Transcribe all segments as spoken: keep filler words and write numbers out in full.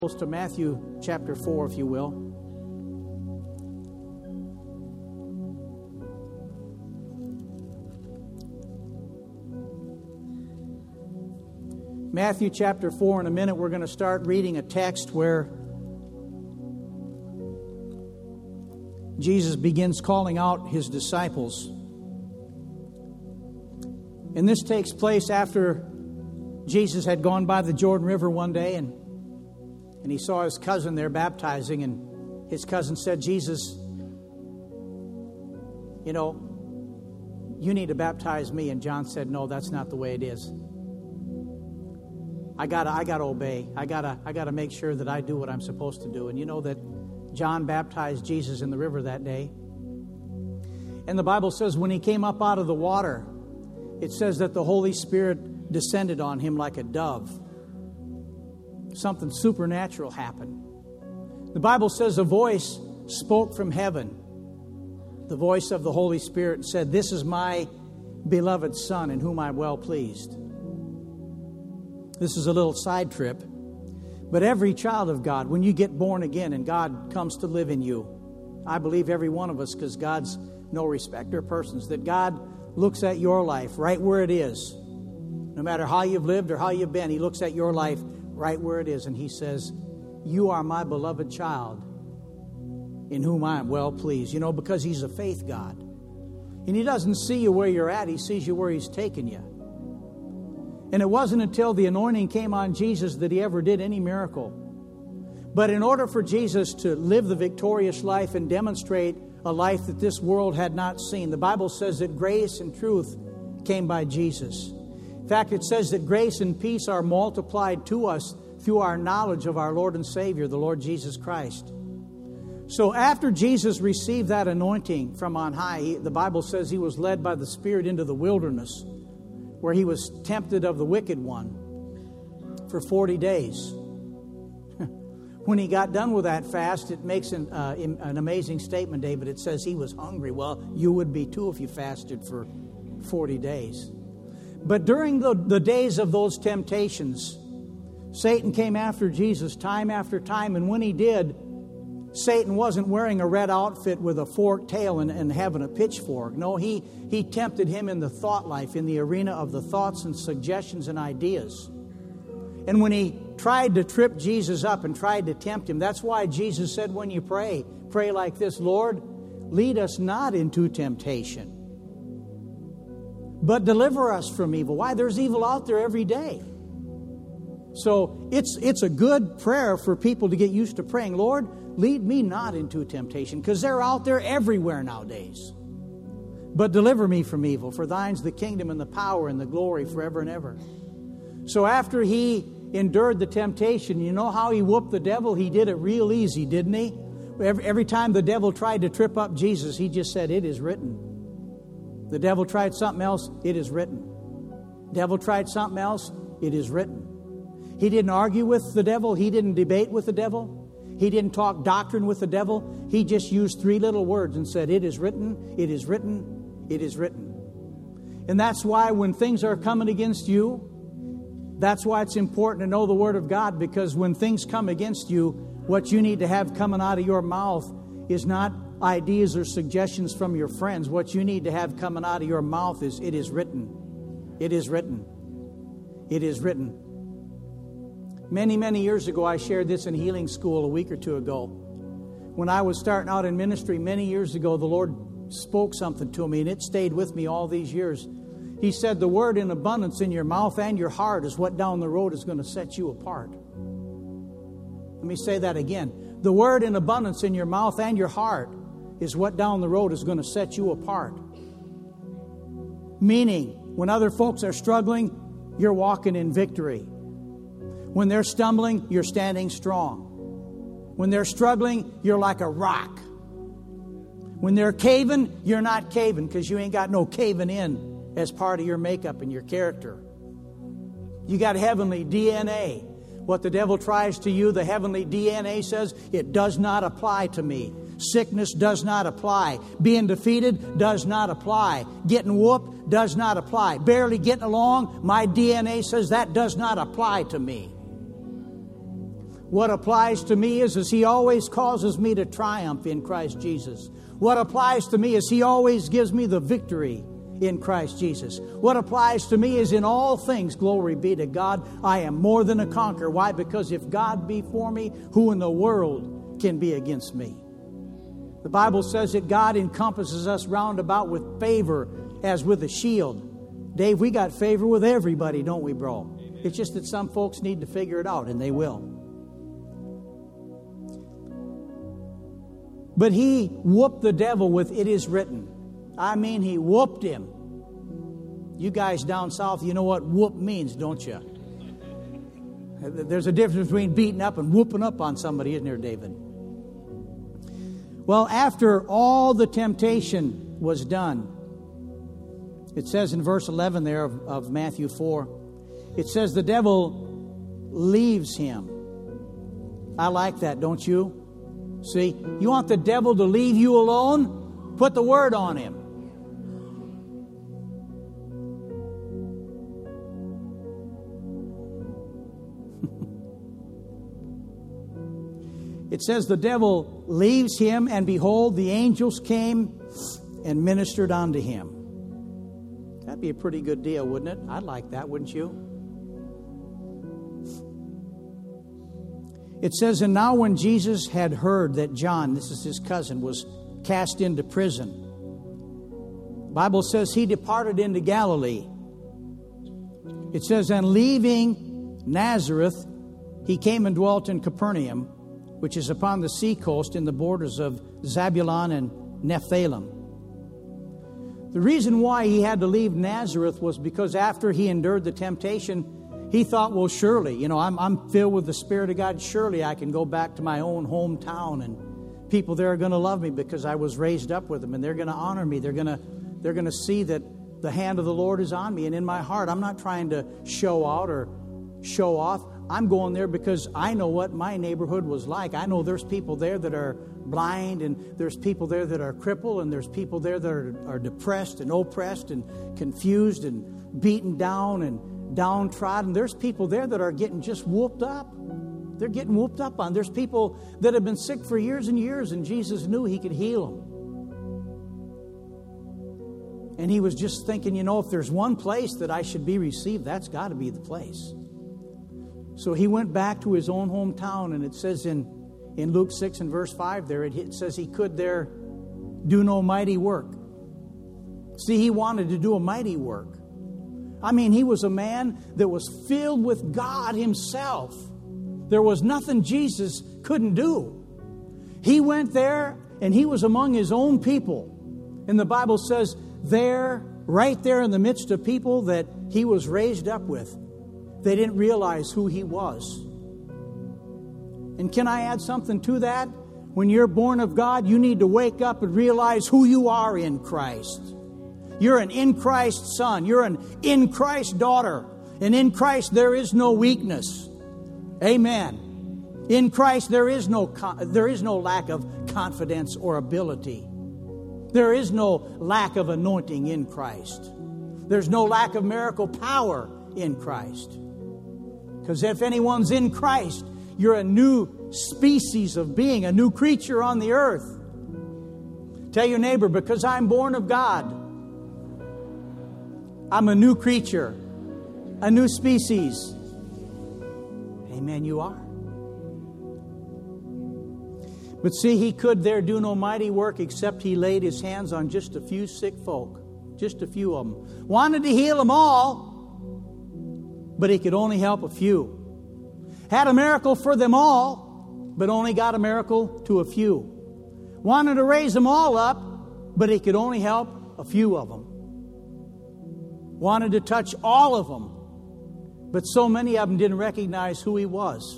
To Matthew chapter four, if you will. Matthew chapter four. In a minute, we're going to start reading a text where Jesus begins calling out his disciples. And this takes place after Jesus had gone by the Jordan River one day and And he saw his cousin there baptizing, and his cousin said, Jesus, you know, you need to baptize me. And John said, no, that's not the way it is. I gotta, I gotta obey. I gotta, I gotta make sure that I do what I'm supposed to do. And you know that John baptized Jesus in the river that day. And the Bible says when he came up out of the water, it says that the Holy Spirit descended on him like a dove. Something supernatural happened. The Bible says a voice spoke from heaven, the voice of the Holy Spirit, and said, "This is my beloved Son in whom I'm well pleased." This is a little side trip, but every child of God, when you get born again and God comes to live in you, I believe every one of us, because God's no respecter of persons, that God looks at your life right where it is. No matter how you've lived or how you've been, He looks at your life right where it is, and He says, "You are my beloved child in whom I am well pleased." You know, because He's a faith God. And He doesn't see you where you're at. He sees you where He's taken you. And it wasn't until the anointing came on Jesus that He ever did any miracle. But in order for Jesus to live the victorious life and demonstrate a life that this world had not seen, the Bible says that grace and truth came by Jesus. In fact, it says that grace and peace are multiplied to us through our knowledge of our Lord and Savior, the Lord Jesus Christ. So after Jesus received that anointing from on high, he, the Bible says He was led by the Spirit into the wilderness, where He was tempted of the wicked one for forty days. When He got done with that fast, it makes an, uh, an amazing statement, David. It says He was hungry. Well, you would be too if you fasted for forty days. But during the, the days of those temptations, Satan came after Jesus time after time. And when he did, Satan wasn't wearing a red outfit with a forked tail and, and having a pitchfork. No, he, he tempted him in the thought life, in the arena of the thoughts and suggestions and ideas. And when he tried to trip Jesus up and tried to tempt Him, that's why Jesus said, when you pray, pray like this: "Lord, lead us not into temptation, but deliver us from evil." Why? There's evil out there every day. So it's it's a good prayer for people to get used to praying. "Lord, lead me not into temptation," because they're out there everywhere nowadays. "But deliver me from evil, for Thine's the kingdom and the power and the glory forever and ever." So after He endured the temptation, you know how He whooped the devil? He did it real easy, didn't He? Every, every time the devil tried to trip up Jesus, He just said, "It is written." The devil tried something else, "It is written." Devil tried something else, "It is written." He didn't argue with the devil. He didn't debate with the devil. He didn't talk doctrine with the devil. He just used three little words and said, "It is written, it is written, it is written." And that's why when things are coming against you, that's why it's important to know the Word of God, because when things come against you, what you need to have coming out of your mouth is not ideas or suggestions from your friends. What you need to have coming out of your mouth is, "It is written. It is written. It is written." Many, many years ago, I shared this in healing school a week or two ago. When I was starting out in ministry many years ago, the Lord spoke something to me, and it stayed with me all these years. He said, "The word in abundance in your mouth and your heart is what down the road is going to set you apart." Let me say that again. The word in abundance in your mouth and your heart is what down the road is going to set you apart. Meaning, when other folks are struggling, you're walking in victory. When they're stumbling, you're standing strong. When they're struggling, you're like a rock. When they're caving, you're not caving, because you ain't got no caving in as part of your makeup and your character. You got heavenly D N A. What the devil tries to you, the heavenly D N A says, "It does not apply to me." Sickness does not apply. Being defeated does not apply. Getting whooped does not apply. Barely getting along, my D N A says that does not apply to me. What applies to me is, is He always causes me to triumph in Christ Jesus. What applies to me is He always gives me the victory in Christ Jesus. What applies to me is in all things, glory be to God, I am more than a conqueror. Why? Because if God be for me, who in the world can be against me? The Bible says that God encompasses us round about with favor as with a shield. Dave, we got favor with everybody, don't we, bro? Amen. It's just that some folks need to figure it out, and they will. But He whooped the devil with "it is written." I mean, He whooped him. You guys down south, you know what whoop means, don't you? There's a difference between beating up and whooping up on somebody, isn't there, David? Well, after all the temptation was done, it says in verse eleven there of, of Matthew four, it says the devil leaves him. I like that, don't you? See, you want the devil to leave you alone? Put the word on him. It says the devil leaves him, and behold, the angels came and ministered unto him. That'd be a pretty good deal, wouldn't it? I'd like that, wouldn't you? It says, and now when Jesus had heard that John, this is his cousin, was cast into prison, the Bible says he departed into Galilee. It says, and leaving Nazareth, he came and dwelt in Capernaum, which is upon the sea coast in the borders of Zabulon and Nephthalim. The reason why he had to leave Nazareth was because after he endured the temptation, he thought, well, surely, you know, I'm, I'm filled with the Spirit of God. Surely I can go back to my own hometown, and people there are going to love me because I was raised up with them, and they're going to honor me. They're going to, they're going to see that the hand of the Lord is on me and in my heart. I'm not trying to show out or show off. I'm going there because I know what my neighborhood was like. I know there's people there that are blind, and there's people there that are crippled, and there's people there that are, are depressed and oppressed and confused and beaten down and downtrodden. There's people there that are getting just whooped up. They're getting whooped up on. There's people that have been sick for years and years, and Jesus knew He could heal them. And He was just thinking, you know, if there's one place that I should be received, that's got to be the place. So He went back to His own hometown, and it says in, in Luke six and verse five there, it says He could there do no mighty work. See, He wanted to do a mighty work. I mean, He was a man that was filled with God Himself. There was nothing Jesus couldn't do. He went there, and He was among His own people. And the Bible says there, right there in the midst of people that He was raised up with, they didn't realize who He was. And can I add something to that? When you're born of God, you need to wake up and realize who you are in Christ. You're an in Christ son. You're an in Christ daughter. And in Christ there is no weakness. Amen. In Christ there is no there is no lack of confidence or ability. There is no lack of anointing in Christ. There's no lack of miracle power in Christ. Because if anyone's in Christ, you're a new species of being, a new creature on the earth. Tell your neighbor, because I'm born of God, I'm a new creature, a new species. Amen, you are. But see, He could there do no mighty work except He laid His hands on just a few sick folk. Just a few of them. Wanted to heal them all, but He could only help a few. Had a miracle for them all, but only got a miracle to a few. Wanted to raise them all up, but He could only help a few of them. Wanted to touch all of them, but so many of them didn't recognize who He was.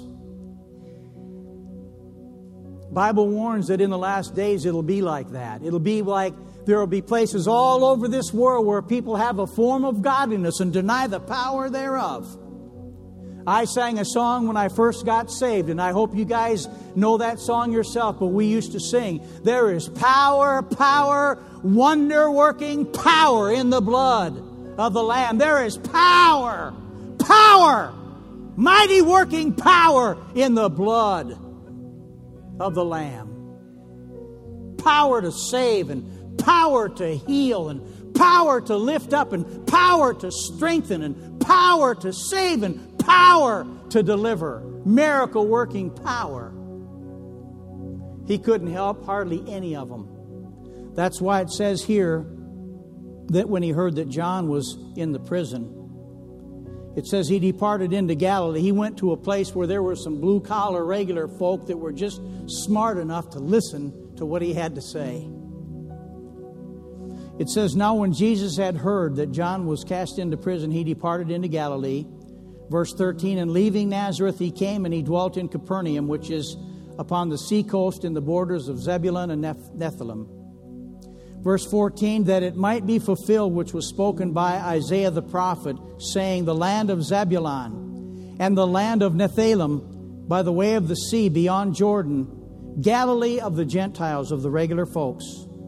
The Bible warns that in the last days it'll be like that. It'll be like there will be places all over this world where people have a form of godliness and deny the power thereof. I sang a song when I first got saved, and I hope you guys know that song yourself, but we used to sing, there is power, power, wonder-working power in the blood of the Lamb. There is power, power mighty working power in the blood of the Lamb. Power to save and power to heal and power to lift up and power to strengthen and power to save and power to deliver. Miracle working power. He couldn't help hardly any of them. That's why it says here that when he heard that John was in the prison, it says he departed into Galilee. He went to a place where there were some blue-collar regular folk that were just smart enough to listen to what he had to say. It says, now when Jesus had heard that John was cast into prison, he departed into Galilee. Verse thirteen, and leaving Nazareth he came and he dwelt in Capernaum, which is upon the seacoast in the borders of Zebulun and Nephthalim. Verse fourteen, that it might be fulfilled which was spoken by Isaiah the prophet, saying, the land of Zebulun and the land of Nephthalim by the way of the sea beyond Jordan, Galilee of the Gentiles, of the regular folks.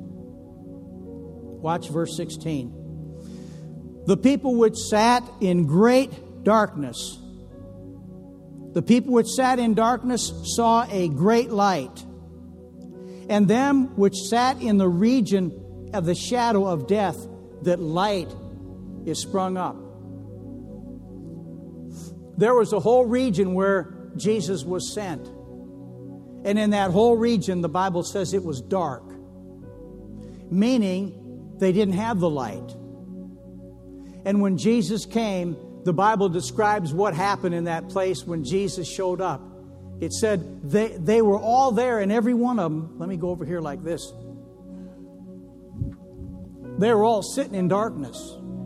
Watch verse sixteen. The people which sat in great darkness, the people which sat in darkness saw a great light. And them which sat in the region of the shadow of death, that light is sprung up. There was a whole region where Jesus was sent. And in that whole region, the Bible says it was dark. Meaning, they didn't have the light. And when Jesus came, the Bible describes what happened in that place when Jesus showed up. It said they, they were all there, and every one of them, let me go over here like this. They were all sitting in darkness.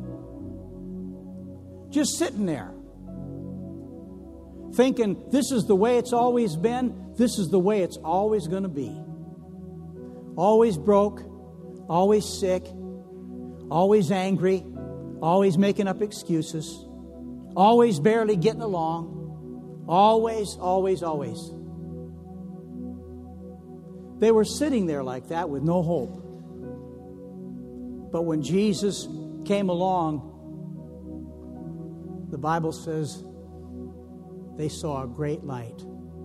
Just sitting there. Thinking, this is the way it's always been. This is the way it's always going to be. Always broke. Always sick. Always angry. Always making up excuses. Always barely getting along. Always, always, always. They were sitting there like that with no hope. But when Jesus came along, the Bible says they saw a great light.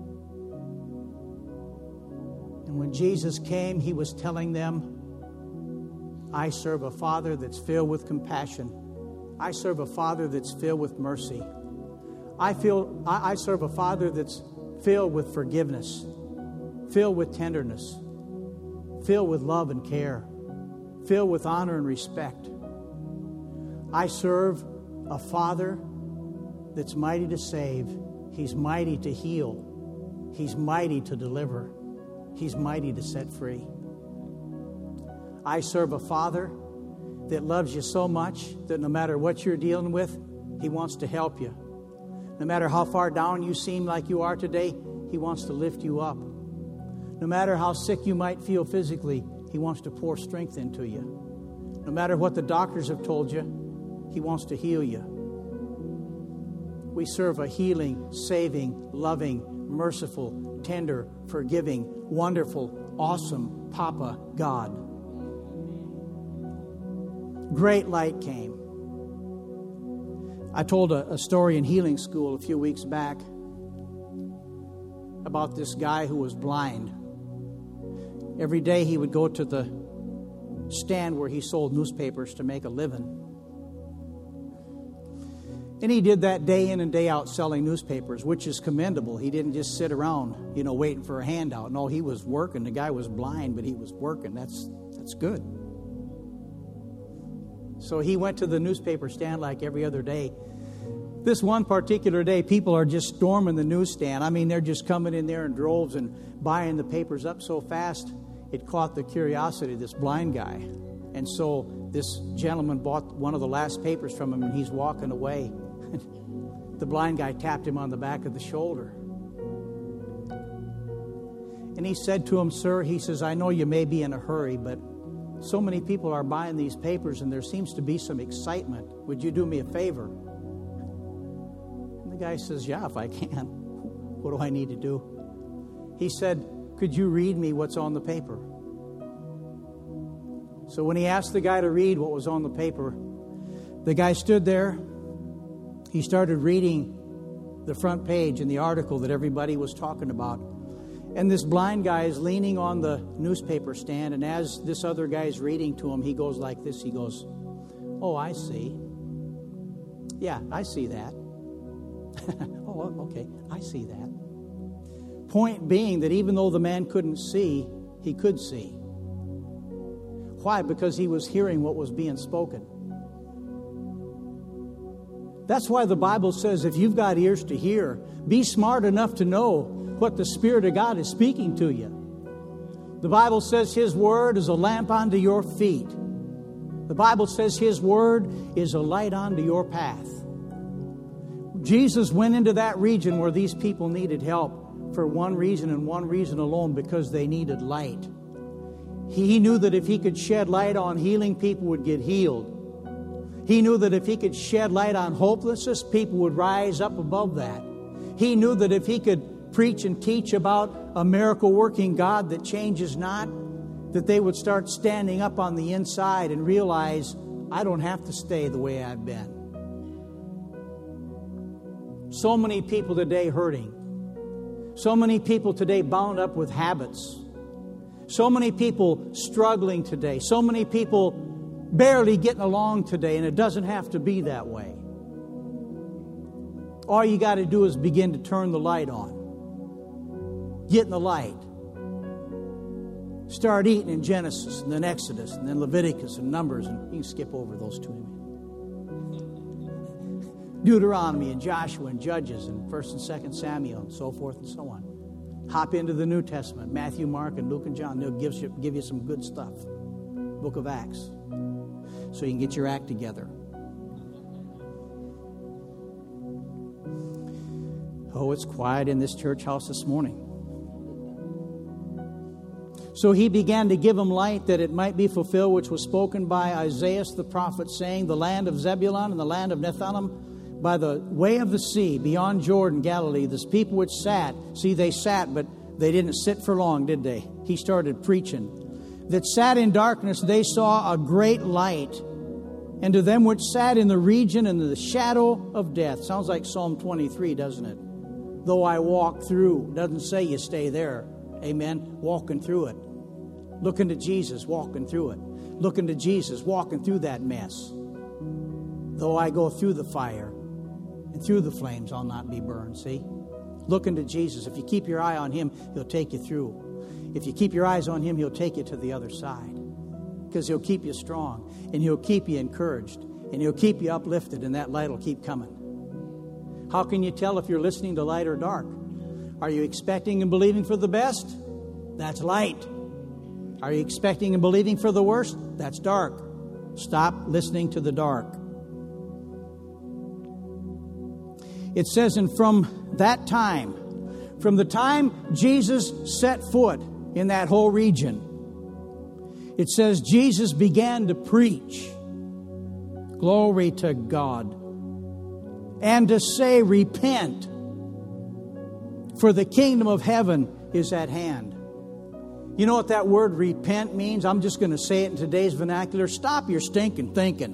And when Jesus came, he was telling them, I serve a Father that's filled with compassion. I serve a Father that's filled with mercy. I feel I, I serve a Father that's filled with forgiveness, filled with tenderness, filled with love and care, filled with honor and respect. I serve a Father that's mighty to save. He's mighty to heal. He's mighty to deliver. He's mighty to set free. I serve a Father that loves you so much that no matter what you're dealing with, He wants to help you. No matter how far down you seem like you are today, He wants to lift you up. No matter how sick you might feel physically, He wants to pour strength into you. No matter what the doctors have told you, He wants to heal you. We serve a healing, saving, loving, merciful, tender, forgiving, wonderful, awesome Papa God. Great light came. I told a, a story in healing school a few weeks back about this guy who was blind. Every day he would go to the stand where he sold newspapers to make a living. And he did that day in and day out selling newspapers, which is commendable. He didn't just sit around, you know, waiting for a handout. No, he was working. The guy was blind, but he was working. That's that's good. So he went to the newspaper stand like every other day. This one particular day, people are just storming the newsstand. I mean, they're just coming in there in droves and buying the papers up so fast, it caught the curiosity of this blind guy. And so this gentleman bought one of the last papers from him, and he's walking away. The blind guy tapped him on the back of the shoulder. And he said to him, "Sir," he says, "I know you may be in a hurry, but so many people are buying these papers and there seems to be some excitement. Would you do me a favor?" And the guy says, "Yeah, if I can. What do I need to do?" He said, "Could you read me what's on the paper?" So when he asked the guy to read what was on the paper, the guy stood there. He started reading the front page in the article that everybody was talking about. And this blind guy is leaning on the newspaper stand, and as this other guy is reading to him, he goes like this. He goes, "Oh, I see. Yeah, I see that." "Oh, okay, I see that." Point being that even though the man couldn't see, he could see. Why? Because he was hearing what was being spoken. That's why the Bible says if you've got ears to hear, be smart enough to know what the Spirit of God is speaking to you. The Bible says His Word is a lamp unto your feet. The Bible says His Word is a light unto your path. Jesus went into that region where these people needed help for one reason and one reason alone, because they needed light. He knew that if He could shed light on healing, people would get healed. He knew that if He could shed light on hopelessness, people would rise up above that. He knew that if He could preach and teach about a miracle-working God that changes not, that they would start standing up on the inside and realize, I don't have to stay the way I've been. So many people today hurting. So many people today bound up with habits. So many people struggling today. So many people barely getting along today, and it doesn't have to be that way. All you got to do is begin to turn the light on. Get in the light. Start eating in Genesis, and then Exodus, and then Leviticus, and Numbers, and you can skip over those two. Deuteronomy, and Joshua, and Judges, and First and Second Samuel, and so forth and so on. Hop into the New Testament, Matthew, Mark, and Luke, and John. They'll give you, give you some good stuff. Book of Acts. So you can get your act together. Oh, it's quiet in this church house this morning. So He began to give them light that it might be fulfilled, which was spoken by Isaiah the prophet, saying, the land of Zebulun and the land of Nephthalim, by the way of the sea, beyond Jordan, Galilee, this people which sat, see, they sat, but they didn't sit for long, did they? He started preaching. That sat in darkness, they saw a great light. And to them which sat in the region and the shadow of death. Sounds like Psalm twenty-three, doesn't it? Though I walk through, doesn't say you stay there. Amen. Walking through it. Looking to Jesus, walking through it. Looking to Jesus, walking through that mess. Though I go through the fire and through the flames, I'll not be burned. See? Looking to Jesus. If you keep your eye on Him, He'll take you through. If you keep your eyes on Him, He'll take you to the other side. Because He'll keep you strong, and He'll keep you encouraged, and He'll keep you uplifted, and that light will keep coming. How can you tell if you're listening to light or dark? Are you expecting and believing for the best? That's light. Are you expecting and believing for the worst? That's dark. Stop listening to the dark. It says, and from that time, from the time Jesus set foot in that whole region, it says Jesus began to preach. Glory to God. And to say, repent, for the kingdom of heaven is at hand. You know what that word repent means? I'm just going to say it in today's vernacular. Stop your stinking thinking.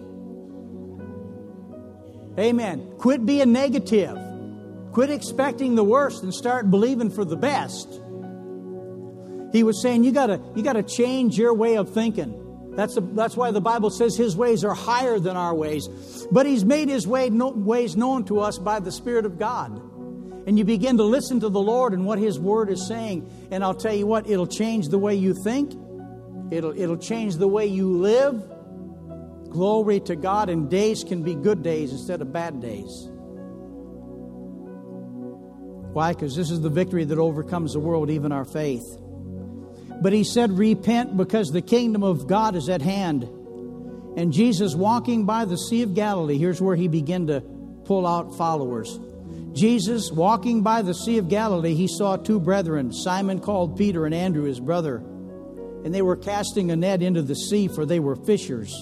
Amen. Quit being negative. Quit expecting the worst and start believing for the best. He was saying you gotta you gotta change your way of thinking. That's a, that's why the Bible says His ways are higher than our ways. But He's made His way, no, ways known to us by the Spirit of God. And you begin to listen to the Lord and what His Word is saying. And I'll tell you what, it'll change the way you think. It'll, it'll change the way you live. Glory to God. And days can be good days instead of bad days. Why? Because this is the victory that overcomes the world, even our faith. But He said, repent, because the kingdom of God is at hand. And Jesus, walking by the Sea of Galilee, here's where He began to pull out followers. Jesus, walking by the Sea of Galilee, He saw two brethren, Simon called Peter and Andrew his brother. And they were casting a net into the sea, for they were fishers.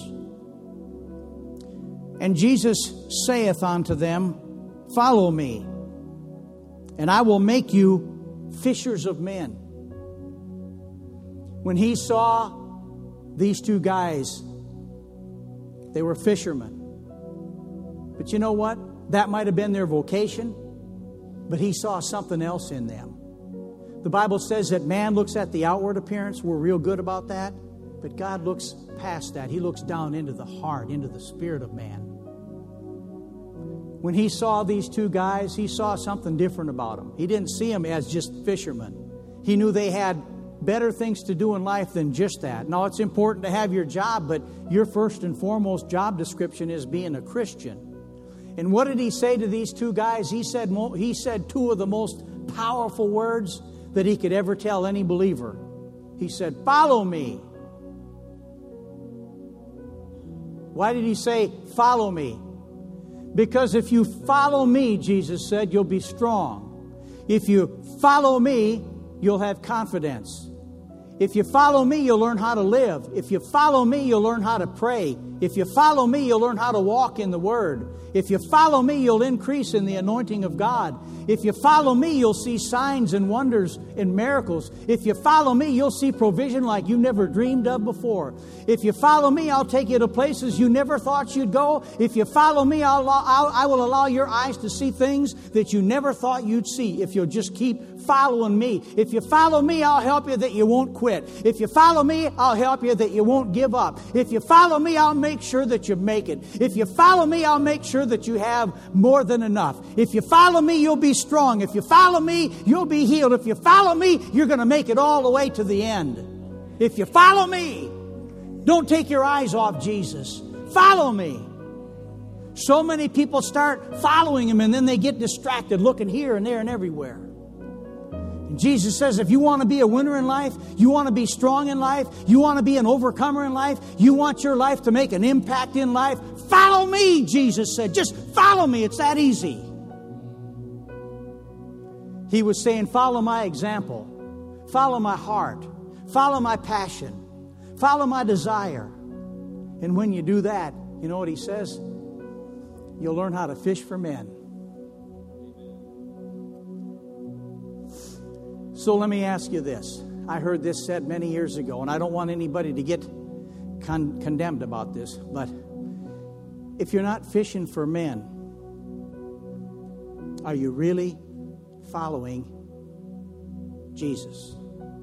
And Jesus saith unto them, follow me, and I will make you fishers of men. When He saw these two guys, they were fishermen. But you know what? That might have been their vocation. But he saw something else in them. The Bible says that man looks at the outward appearance. We're real good about that. But God looks past that. He looks down into the heart, into the spirit of man. When he saw these two guys, he saw something different about them. He didn't see them as just fishermen. He knew they had better things to do in life than just that. Now, it's important to have your job, but your first and foremost job description is being a Christian. And what did he say to these two guys? He said, he said two of the most powerful words that he could ever tell any believer. He said, "Follow me." Why did he say, "Follow me"? Because if you follow me, Jesus said, you'll be strong. If you follow me, you'll have confidence. If you follow me, you'll learn how to live. If you follow me, you'll learn how to pray. If you follow me, you'll learn how to walk in the Word. If you follow me, you'll increase in the anointing of God. If you follow me, you'll see signs and wonders and miracles. If you follow me, you'll see provision like you never dreamed of before. If you follow me, I'll take you to places you never thought you'd go. If you follow me, I'll, I'll, I will allow your eyes to see things that you never thought you'd see if you'll just keep following me. If you follow me, I'll help you that you won't quit. If you follow me, I'll help you that you won't give up. If you follow me, I'll make sure that you make it. If you follow me, I'll make sure that you have more than enough. If you follow me, you'll be strong. If you follow me, you'll be healed. If you follow me, you're going to make it all the way to the end. If you follow me, don't take your eyes off Jesus. Follow me. So many people start following Him and then they get distracted, looking here and there and everywhere. And Jesus says, if you want to be a winner in life, you want to be strong in life, you want to be an overcomer in life, you want your life to make an impact in life, follow me, Jesus said. Just follow me. It's that easy. He was saying, follow my example. Follow my heart. Follow my passion. Follow my desire. And when you do that, you know what He says? You'll learn how to fish for men. So let me ask you this. I heard this said many years ago, and I don't want anybody to get con- condemned about this, but if you're not fishing for men, are you really following Jesus?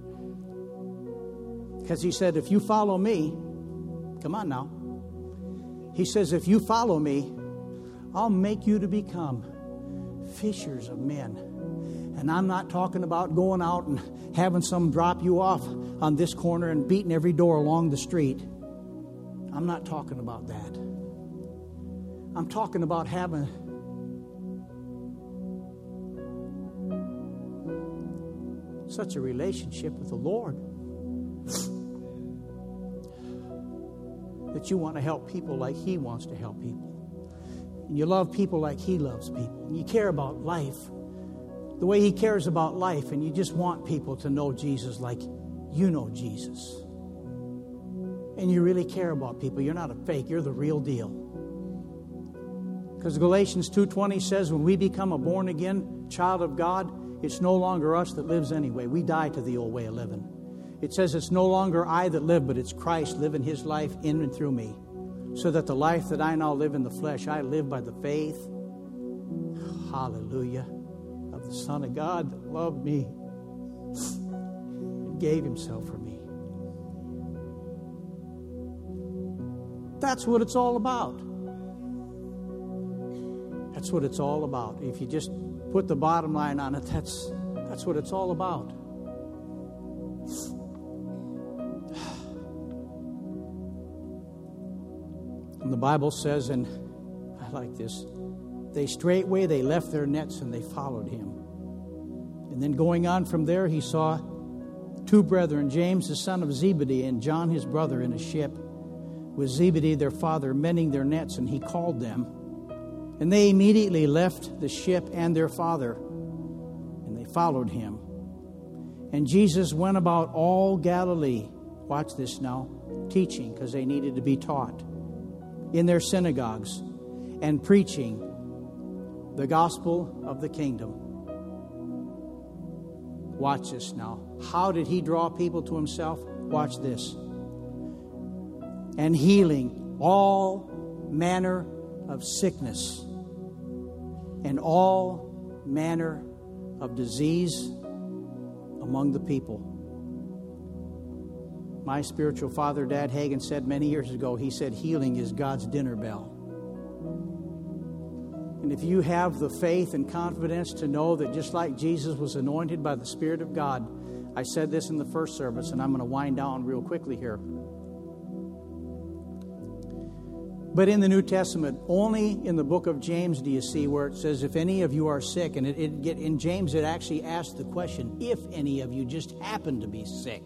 Because He said, if you follow me, come on now. He says, if you follow me, I'll make you to become fishers of men. And I'm not talking about going out and having some drop you off on this corner and beating every door along the street. I'm not talking about that. I'm talking about having such a relationship with the Lord that you want to help people like He wants to help people. And you love people like He loves people. And you care about life the way He cares about life, and you just want people to know Jesus like you know Jesus. And you really care about people. You're not a fake. You're the real deal. Because Galatians two twenty says when we become a born-again child of God, it's no longer us that lives anyway. We die to the old way of living. It says it's no longer I that live, but it's Christ living His life in and through me. So that the life that I now live in the flesh, I live by the faith, hallelujah, of the Son of God that loved me and gave Himself for me. That's what it's all about. That's what it's all about. If you just put the bottom line on it, that's that's what it's all about. And the Bible says, and I like this, they straightway they left their nets and they followed Him. And then going on from there, He saw two brethren, James the son of Zebedee and John his brother, in a ship with Zebedee their father mending their nets, and He called them. And they immediately left the ship and their father, and they followed Him. And Jesus went about all Galilee, watch this now, teaching, because they needed to be taught, in their synagogues, and preaching the gospel of the kingdom. Watch this now. How did He draw people to Himself? Watch this. And healing all manner of sickness and all manner of disease among the people. My spiritual father, Dad Hagin, said many years ago, he said, healing is God's dinner bell. And if you have the faith and confidence to know that just like Jesus was anointed by the Spirit of God, I said this in the first service, and I'm going to wind down real quickly here. But in the New Testament, only in the book of James do you see where it says, if any of you are sick, and it, it get, in James it actually asks the question, if any of you just happen to be sick.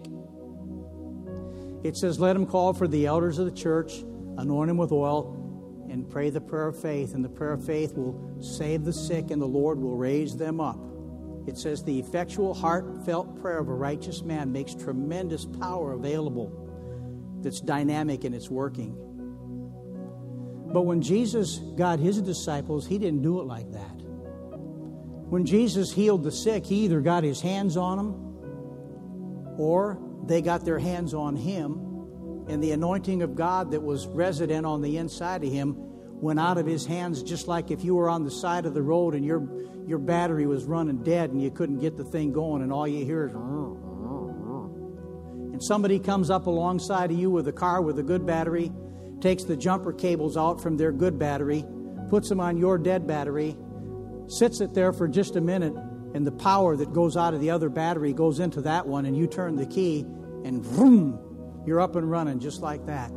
It says, let him call for the elders of the church, anoint him with oil, and pray the prayer of faith. And the prayer of faith will save the sick, and the Lord will raise them up. It says, the effectual, heartfelt prayer of a righteous man makes tremendous power available that's dynamic in its working. But when Jesus got his disciples, he didn't do it like that. When Jesus healed the sick, he either got his hands on them or they got their hands on him, and the anointing of God that was resident on the inside of him went out of his hands, just like if you were on the side of the road and your your battery was running dead and you couldn't get the thing going, and all you hear is and somebody comes up alongside of you with a car with a good battery, takes the jumper cables out from their good battery, puts them on your dead battery, sits it there for just a minute, and the power that goes out of the other battery goes into that one, and you turn the key, and vroom, you're up and running just like that.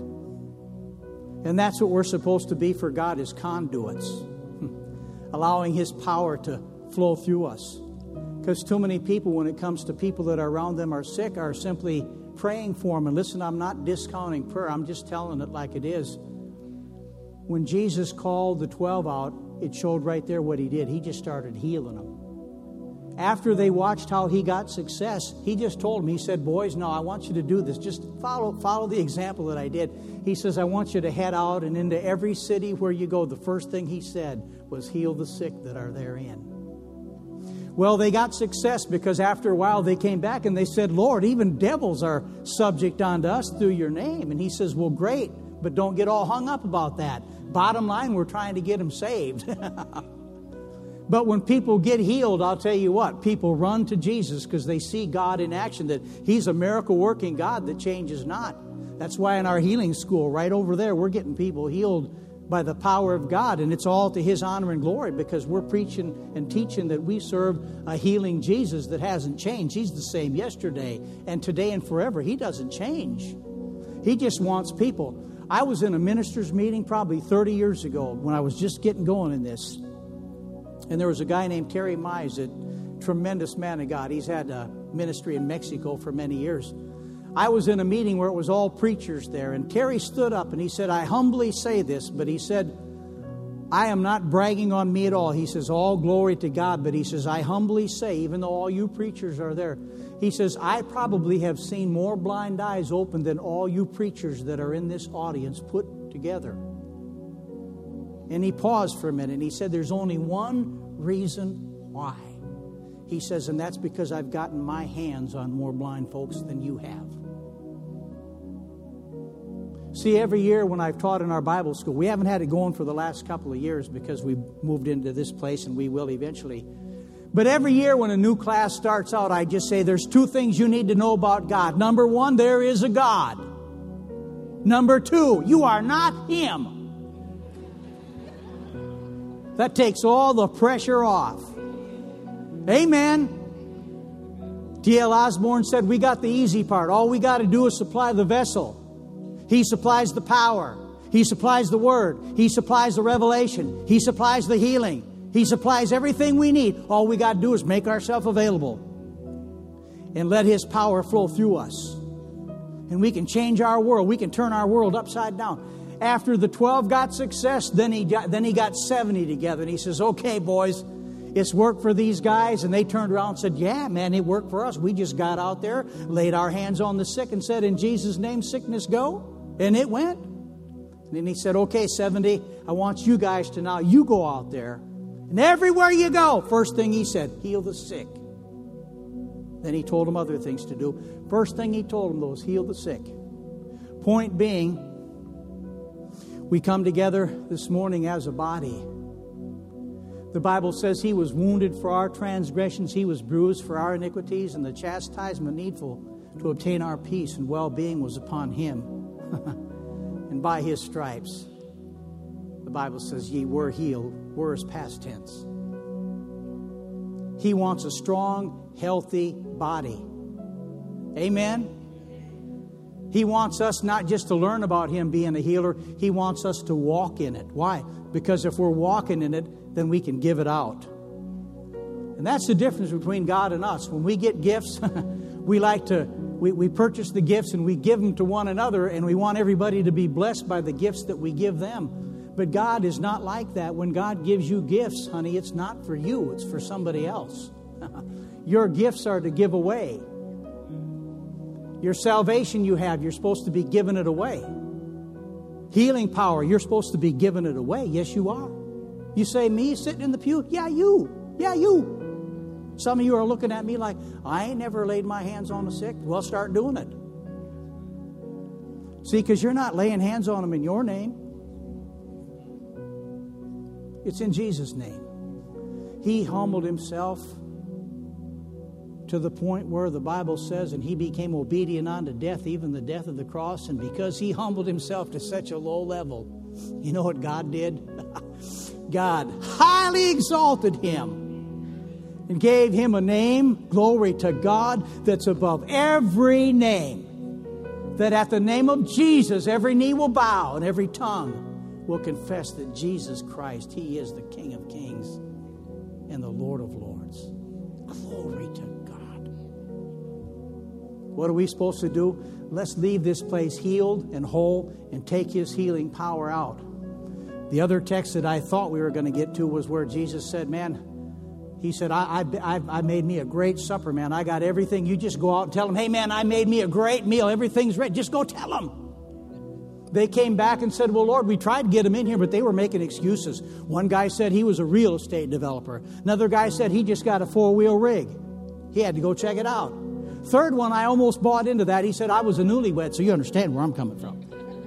And that's what we're supposed to be for God, as conduits, allowing His power to flow through us. Because too many people, when it comes to people that are around them are sick, are simply praying for them. And listen, I'm not discounting prayer. I'm just telling it like it is. When Jesus called the twelve out, it showed right there what He did. He just started healing them. After they watched how He got success, He just told them, He said, boys, no, I want you to do this. Just follow, follow the example that I did. He says, I want you to head out, and into every city where you go, the first thing He said was, heal the sick that are therein. Well, they got success because after a while they came back and they said, Lord, even devils are subject unto us through your name. And He says, well, great, but don't get all hung up about that. Bottom line, we're trying to get them saved. But when people get healed, I'll tell you what, people run to Jesus because they see God in action, that He's a miracle-working God that changes not. That's why in our healing school right over there, we're getting people healed by the power of God, and it's all to His honor and glory because we're preaching and teaching that we serve a healing Jesus that hasn't changed. He's the same yesterday and today and forever. He doesn't change. He just wants people. I was in a minister's meeting probably thirty years ago when I was just getting going in this. And there was a guy named Terry Mize, a tremendous man of God. He's had a ministry in Mexico for many years. I was in a meeting where it was all preachers there. And Terry stood up and he said, I humbly say this, but he said, I am not bragging on me at all. He says, all glory to God. But he says, I humbly say, even though all you preachers are there, he says, I probably have seen more blind eyes open than all you preachers that are in this audience put together. And he paused for a minute and he said, there's only one reason why. He says, and that's because I've gotten my hands on more blind folks than you have. See, every year when I've taught in our Bible school, we haven't had it going for the last couple of years because we moved into this place and we will eventually. But every year when a new class starts out, I just say there's two things you need to know about God. Number one, there is a God. Number two, you are not Him. That takes all the pressure off. Amen. D L Osborne said, we got the easy part. All we got to do is supply the vessel. He supplies the power. He supplies the word. He supplies the revelation. He supplies the healing. He supplies everything we need. All we got to do is make ourselves available and let His power flow through us. And we can change our world. We can turn our world upside down. After the twelve got success, then he got, then he got seventy together. And he says, okay, boys, it's worked for these guys. And they turned around and said, yeah, man, it worked for us. We just got out there, laid our hands on the sick and said, in Jesus' name, sickness go. And it went. And then he said, okay, seventy, I want you guys to now, you go out there. And everywhere you go, first thing he said, heal the sick. Then he told them other things to do. First thing he told them was heal the sick. Point being, we come together this morning as a body. The Bible says He was wounded for our transgressions, He was bruised for our iniquities, and the chastisement needful to obtain our peace and well-being was upon Him. And by His stripes, the Bible says, ye were healed. Were is past tense. He wants a strong, healthy body. Amen? He wants us not just to learn about Him being a healer, He wants us to walk in it. Why? Because if we're walking in it, then we can give it out. And that's the difference between God and us. When we get gifts, we like to, we, we purchase the gifts and we give them to one another, and we want everybody to be blessed by the gifts that we give them. But God is not like that. When God gives you gifts, honey, it's not for you, it's for somebody else. Your gifts are to give away. Your salvation you have, you're supposed to be giving it away. Healing power, you're supposed to be giving it away. Yes, you are. You say, me sitting in the pew? Yeah, you. Yeah, you. Some of you are looking at me like, I ain't never laid my hands on the sick. Well, start doing it. See, because you're not laying hands on them in your name. It's in Jesus' name. He humbled Himself to the point where the Bible says, and He became obedient unto death, even the death of the cross. And because He humbled Himself to such a low level, you know what God did? God highly exalted Him and gave Him a name, glory to God, that's above every name. That at the name of Jesus, every knee will bow and every tongue will confess that Jesus Christ, He is the King of kings and the Lord of lords. Glory to God. What are we supposed to do? Let's leave this place healed and whole and take His healing power out. The other text that I thought we were going to get to was where Jesus said, man, He said, I, I, I made me a great supper, man. I got everything. You just go out and tell them, hey, man, I made me a great meal. Everything's ready. Just go tell them. They came back and said, well, Lord, we tried to get them in here, but they were making excuses. One guy said he was a real estate developer. Another guy said he just got a four-wheel rig. He had to go check it out. Third one, I almost bought into that. He said, I was a newlywed, so you understand where I'm coming from.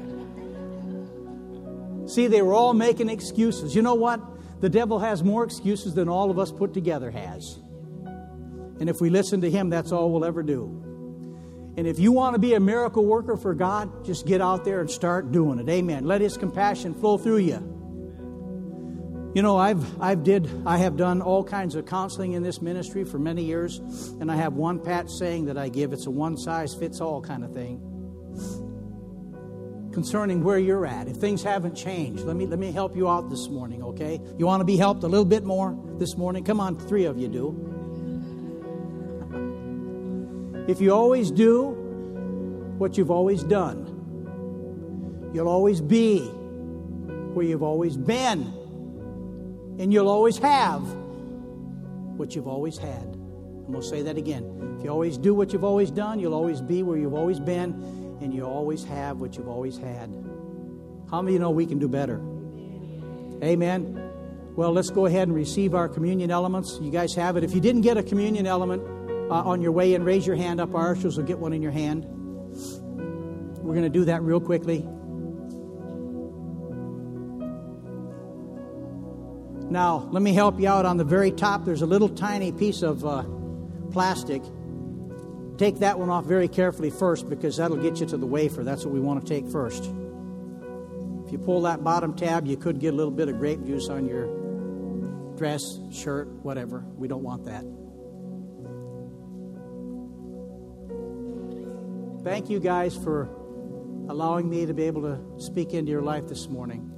See, they were all making excuses. You know what? The devil has more excuses than all of us put together has. And if we listen to him, that's all we'll ever do. And if you want to be a miracle worker for God, just get out there and start doing it. Amen. Let His compassion flow through you. You know, I've I've did I have done all kinds of counseling in this ministry for many years, and I have one pat saying that I give. It's a one size fits all kind of thing. Concerning where you're at. If things haven't changed, let me let me help you out this morning, okay? You want to be helped a little bit more this morning? Come on, three of you do. If you always do what you've always done, you'll always be where you've always been, and you'll always have what you've always had. I'm going to say that again. If you always do what you've always done, you'll always be where you've always been, and you always have what you've always had. How many of you know we can do better? Amen. Well, let's go ahead and receive our communion elements. You guys have it. If you didn't get a communion element uh, on your way in, raise your hand up. Our ushers will get one in your hand. We're going to do that real quickly. Now, let me help you out. On the very top, there's a little tiny piece of uh, plastic. Take that one off very carefully first, because that'll get you to the wafer. That's what we want to take first. If you pull that bottom tab, you could get a little bit of grape juice on your dress, shirt, whatever. We don't want that. Thank you guys for allowing me to be able to speak into your life this morning.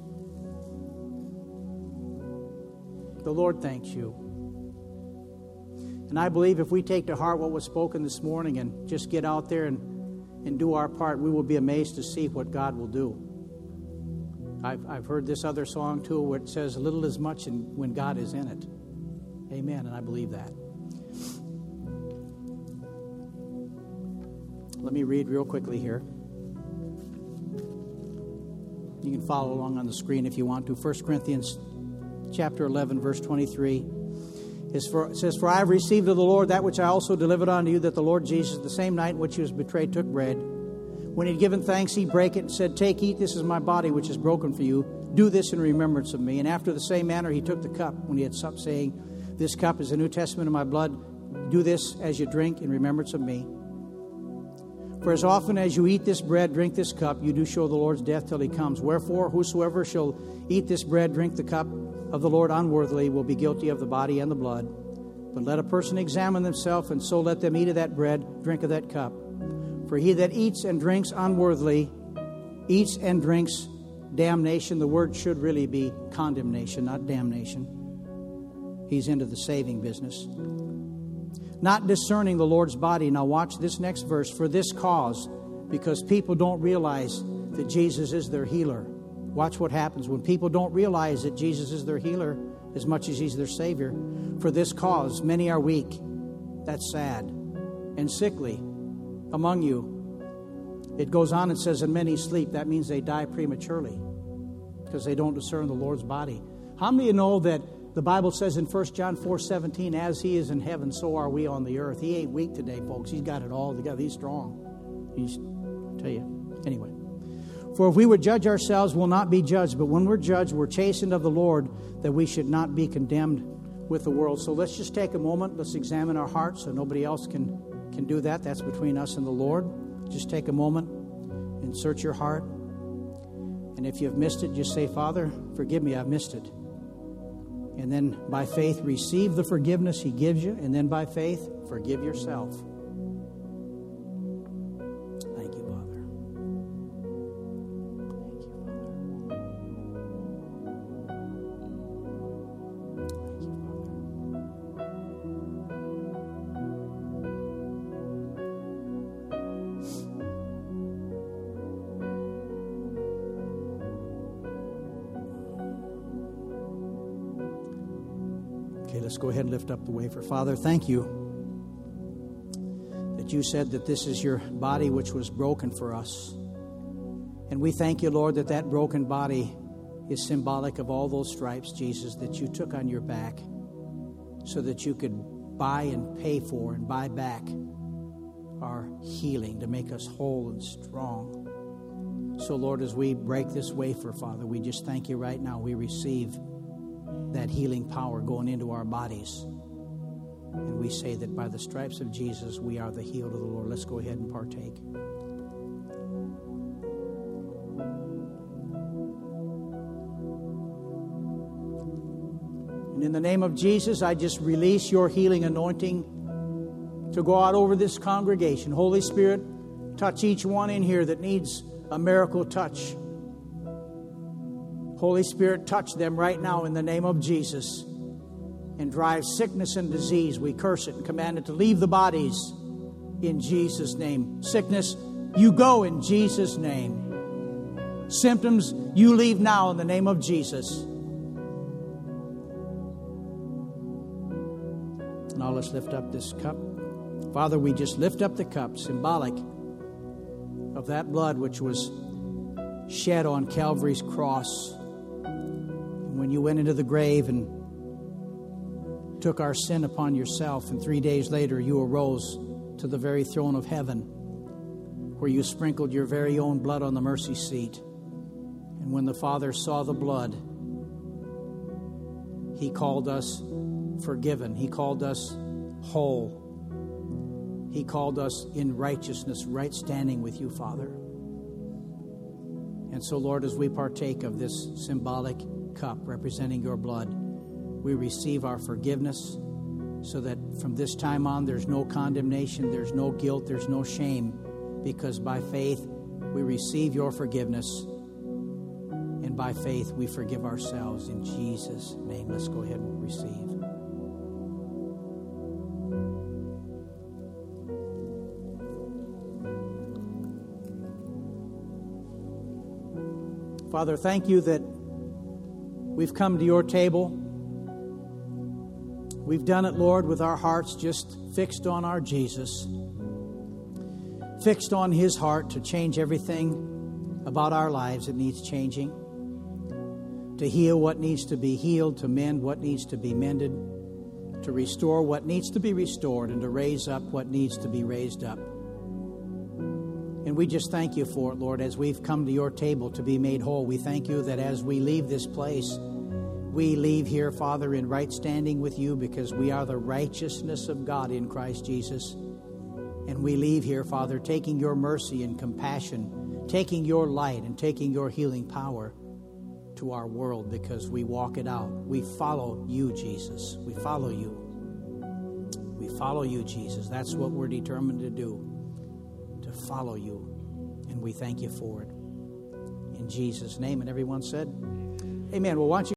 The Lord thanks you. And I believe if we take to heart what was spoken this morning and just get out there and, and do our part, we will be amazed to see what God will do. I've, I've heard this other song too where it says, little is much in, when God is in it. Amen, and I believe that. Let me read real quickly here. You can follow along on the screen if you want to. First Corinthians chapter eleven, verse twenty-three. It says, for I have received of the Lord that which I also delivered unto you, that the Lord Jesus, the same night in which He was betrayed, took bread. When He had given thanks, He brake it and said, take, eat, this is my body, which is broken for you. Do this in remembrance of me. And after the same manner, he took the cup when he had supped, saying, This cup is the New Testament of my blood. Do this as you drink in remembrance of me. For as often as you eat this bread, drink this cup, you do show the Lord's death till he comes. Wherefore, whosoever shall eat this bread, drink the cup of the Lord unworthily, will be guilty of the body and the blood. But let a person examine himself, and so let them eat of that bread, drink of that cup. For he that eats and drinks unworthily, eats and drinks damnation. The word should really be condemnation, not damnation. He's into the saving business. Not discerning the Lord's body. Now watch this next verse. For this cause, because people don't realize that Jesus is their healer. Watch what happens when people don't realize that Jesus is their healer as much as he's their Savior. For this cause, many are weak. That's sad. And sickly among you. It goes on and says, and many sleep. That means they die prematurely because they don't discern the Lord's body. How many of you know that the Bible says in First John four seventeen, as he is in heaven, so are we on the earth. He ain't weak today, folks. He's got it all together. He's strong. He's, I'll tell you. Anyway. For if we would judge ourselves, we'll not be judged. But when we're judged, we're chastened of the Lord, that we should not be condemned with the world. So let's just take a moment. Let's examine our hearts so nobody else can, can do that. That's between us and the Lord. Just take a moment and search your heart. And if you've missed it, just say, Father, forgive me, I've missed it. And then by faith, receive the forgiveness he gives you. And then by faith, forgive yourself. Thank you, Father. Thank you, Father. Thank you, Okay, let's go ahead and lift up the wafer. Father, thank you that you said that this is your body which was broken for us. And we thank you, Lord, that that broken body is symbolic of all those stripes, Jesus, that you took on your back so that you could buy and pay for and buy back our healing to make us whole and strong. So, Lord, as we break this wafer, Father, we just thank you right now. We receive that healing power going into our bodies. And we say that by the stripes of Jesus, we are the healed of the Lord. Let's go ahead and partake. And in the name of Jesus, I just release your healing anointing to go out over this congregation. Holy Spirit, touch each one in here that needs a miracle touch. Holy Spirit, touch them right now in the name of Jesus and drive sickness and disease. We curse it and command it to leave the bodies in Jesus' name. Sickness, you go in Jesus' name. Symptoms, you leave now in the name of Jesus. Now let's lift up this cup. Father, we just lift up the cup, symbolic of that blood which was shed on Calvary's cross. When you went into the grave and took our sin upon yourself, and three days later you arose to the very throne of heaven, where you sprinkled your very own blood on the mercy seat. And when the Father saw the blood, he called us forgiven. He called us whole. He called us in righteousness, right standing with you, Father. And so, Lord, as we partake of this symbolic cup representing your blood, we receive our forgiveness so that from this time on there's no condemnation, there's no guilt, there's no shame, because by faith we receive your forgiveness, and by faith we forgive ourselves in Jesus' name. Let's go ahead and receive. Father, thank you that we've come to your table. We've done it, Lord, with our hearts just fixed on our Jesus, fixed on his heart to change everything about our lives that needs changing, to heal what needs to be healed, to mend what needs to be mended, to restore what needs to be restored, and to raise up what needs to be raised up. And we just thank you for it, Lord, as we've come to your table to be made whole. We thank you that as we leave this place, we leave here, Father, in right standing with you because we are the righteousness of God in Christ Jesus. And we leave here, Father, taking your mercy and compassion, taking your light and taking your healing power to our world because we walk it out. We follow you, Jesus. We follow you. We follow you, Jesus. That's what we're determined to do, to follow you. And we thank you for it. In Jesus' name. And everyone said, amen. Well, why don't you